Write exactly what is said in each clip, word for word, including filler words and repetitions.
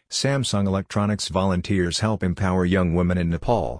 Samsung Electronics volunteers help empower young women in Nepal.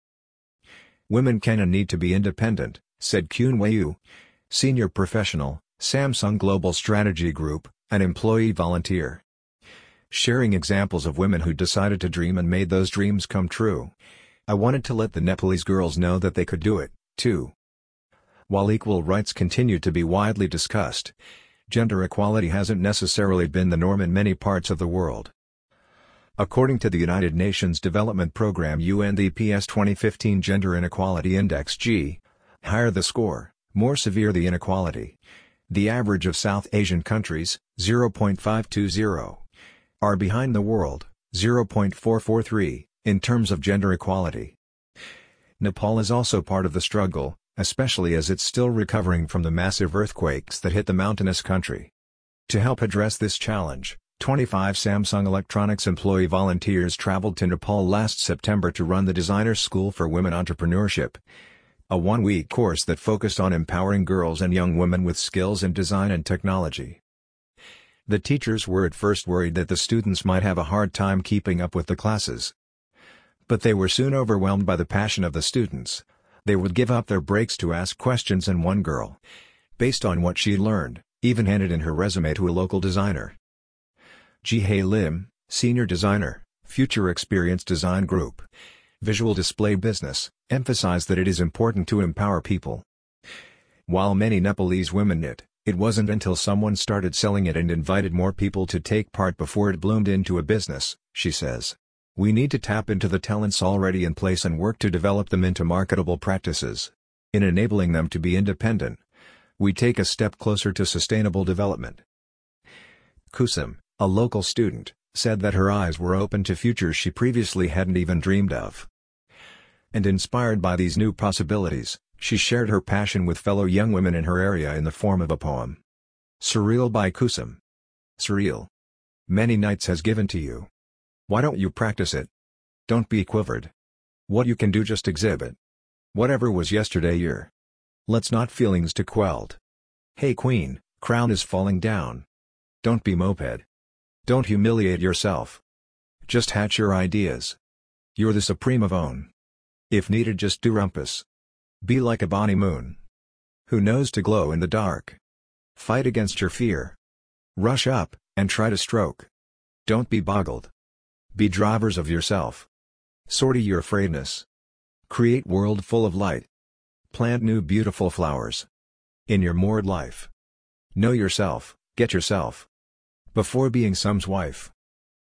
Women can and need to be independent, said Kyun Wei-yu, senior professional, Samsung Global Strategy Group, an employee volunteer. Sharing examples of women who decided to dream and made those dreams come true. I wanted to let the Nepalese girls know that they could do it, too. While equal rights continue to be widely discussed, gender equality hasn't necessarily been the norm in many parts of the world. According to the United Nations Development Programme U N D P's twenty fifteen Gender Inequality Index G, higher the score, more severe the inequality. The average of South Asian countries, zero point five two zero, are behind the world, zero point four four three, in terms of gender equality. Nepal is also part of the struggle, especially as it's still recovering from the massive earthquakes that hit the mountainous country. To help address this challenge, twenty-five Samsung Electronics employee volunteers traveled to Nepal last September to run the Designer School for Women Entrepreneurship, a one-week course that focused on empowering girls and young women with skills in design and technology. The teachers were at first worried that the students might have a hard time keeping up with the classes. But they were soon overwhelmed by the passion of the students. They would give up their breaks to ask questions, and one girl, based on what she learned, even handed in her resume to a local designer. Ji-Hae Lim, senior designer, Future Experience Design Group, Visual Display Business, emphasized that it is important to empower people. While many Nepalese women knit, it wasn't until someone started selling it and invited more people to take part before it bloomed into a business, she says. We need to tap into the talents already in place and work to develop them into marketable practices. In enabling them to be independent, we take a step closer to sustainable development. Kusum, a local student, said that her eyes were open to futures she previously hadn't even dreamed of. And inspired by these new possibilities, she shared her passion with fellow young women in her area in the form of a poem. Surreal by Kusum. Surreal. Many nights has given to you. Why don't you practice it? Don't be quivered. What you can do, just exhibit. Whatever was yesterday, you're. Let's not feelings to quelled. Hey queen, crown is falling down. Don't be moped. Don't humiliate yourself. Just hatch your ideas. You're the supreme of own. If needed, just do rumpus. Be like a bonny moon. Who knows to glow in the dark. Fight against your fear. Rush up, and try to stroke. Don't be boggled. Be drivers of yourself. Sortie your afraidness. Create world full of light. Plant new beautiful flowers. In your moored life. Know yourself, get yourself. Before being some's wife.